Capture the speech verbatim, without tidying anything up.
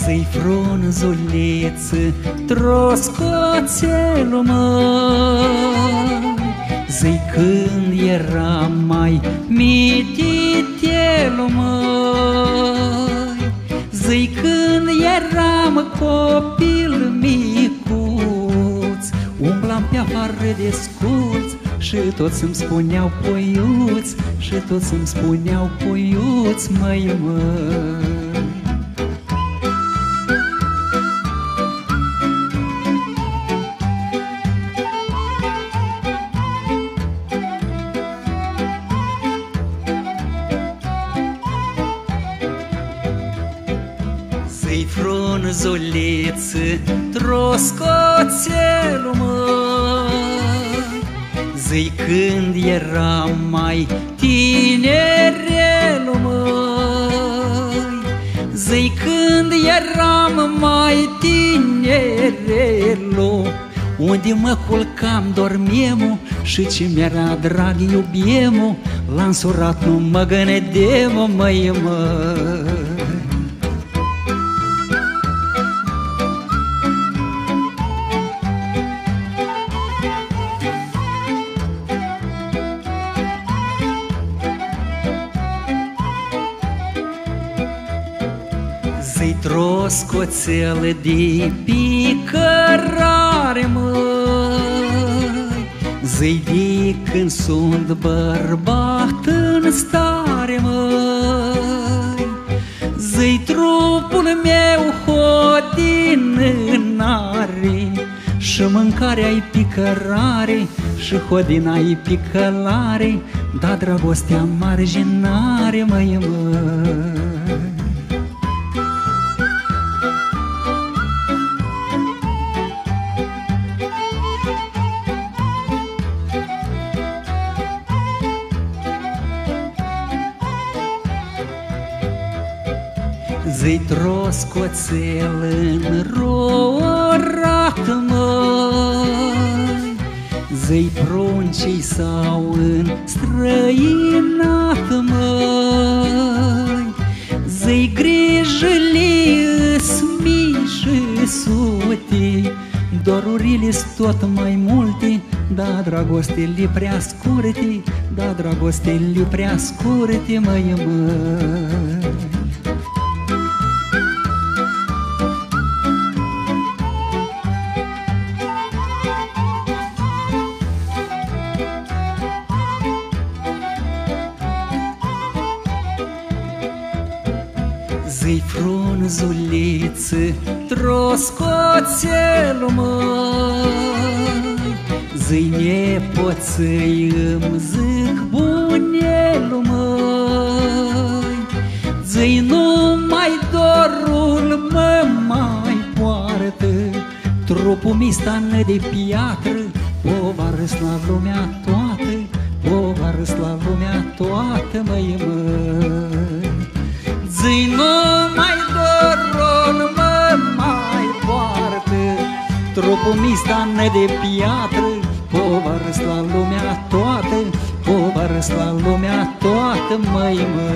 Zi frunzuliță, troscoțelul măi, zi când eram mai mititelul măi, zi când eram copil micuț, umblam pe afară de sculț și toți îmi spuneau puiuț, și toți îmi spuneau puiuț, măi, măi. Zi frunzuliță, troscoțelul măi, zi când eram mai tinerelul măi, zi când eram mai tinerelul, unde mă culcam, dormiemu și ce mi-era drag iubiemu, la însurat nu mă gândemu, măi, măi. Zi troscoțel de picărare, măi, zi de când sunt bărbat în stare, măi, zi trupul meu hodinare și mâncarea-i picărare și hodina-i picălare, da dragostea marginare, măi, măi. Zi troscoțel înrorat, măi, zi pruncii s-au înstrăinat, măi, zi grijile-s mii și sute, dorurile-s tot mai multe, da dragostele prea scurte, da dragostele prea scurte, măi, măi. Zi frunzuliță, troscoțelul măi, zi nepoței îmi zic bunelul măi, zi numai dorul mă mai poartă, trupul mi stană de piatră, povară-s la lumea toată, povară-s la lumea toată, măi, măi. Zi numai dorul mă mai poartă, trupul mi stană de piatră, povară-s la lumea toată, povară-s la lumea toată, măi, măi.